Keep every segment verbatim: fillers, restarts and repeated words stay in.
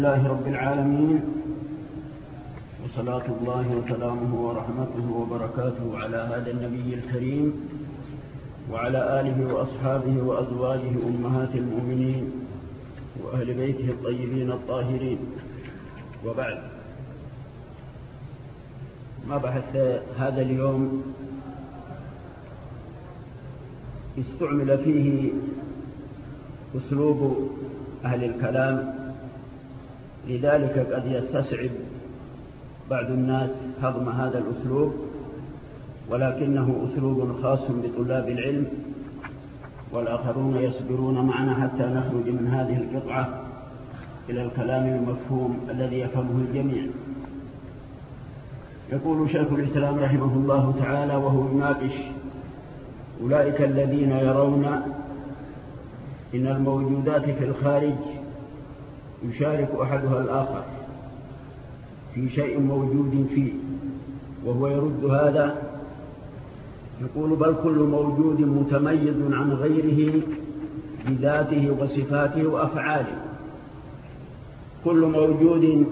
الله رب العالمين، وصلاة الله وسلامه ورحمته وبركاته على هذا النبي الكريم وعلى آله وأصحابه وأزواجه أمهات المؤمنين وأهل بيته الطيبين الطاهرين، وبعد. ما بحث هذا اليوم استعمل فيه أسلوب أهل الكلام، لذلك قد يستصعب بعض الناس هضم هذا الأسلوب، ولكنه أسلوب خاص بطلاب العلم، والآخرون يصبرون معنا حتى نخرج من هذه القطعة إلى الكلام المفهوم الذي يفهمه الجميع. يقول شيخ الإسلام رحمه الله تعالى وهو يناقش: أولئك الذين يرون إن الموجودات في الخارج يشارك أحدها الآخر في شيء موجود فيه، وهو يرد هذا، يقول: بل كل موجود متميز عن غيره بذاته وصفاته وأفعاله. كل موجود،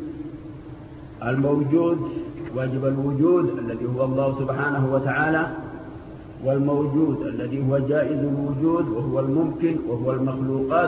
الموجود واجب الوجود الذي هو الله سبحانه وتعالى، والموجود الذي هو جائز الوجود وهو الممكن وهو المخلوقات،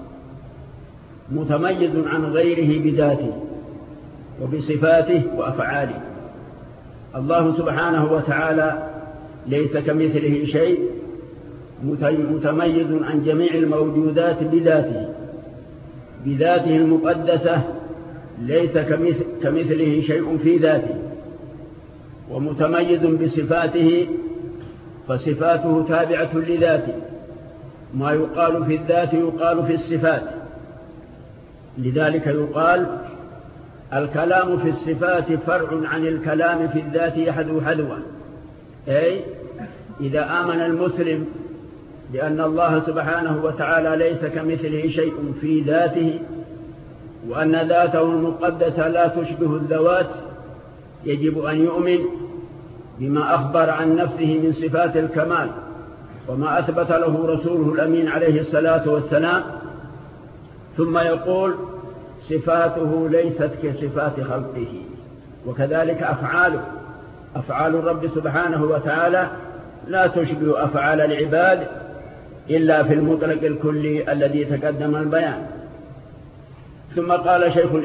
متميز عن غيره بذاته وبصفاته وأفعاله. الله سبحانه وتعالى ليس كمثله شيء، متميز عن جميع الموجودات بذاته بذاته المقدسة، ليس كمثله شيء في ذاته، ومتميز بصفاته، فصفاته تابعة لذاته. ما يقال في الذات يقال في الصفات، لذلك يقال: الكلام في الصفات فرع عن الكلام في الذات يحذو حذوه. أي إذا آمن المسلم بأن الله سبحانه وتعالى ليس كمثله شيء في ذاته، وأن ذاته المقدسة لا تشبه الذوات، يجب أن يؤمن بما أخبر عن نفسه من صفات الكمال وما أثبت له رسوله الأمين عليه الصلاة والسلام. ثم يقول: صفاته ليست كصفات خلقه، وكذلك أفعاله أفعال الرب سبحانه وتعالى لا تشبه أفعال العباد إلا في المطلق الكلي الذي تقدم البيان. ثم قال شيخ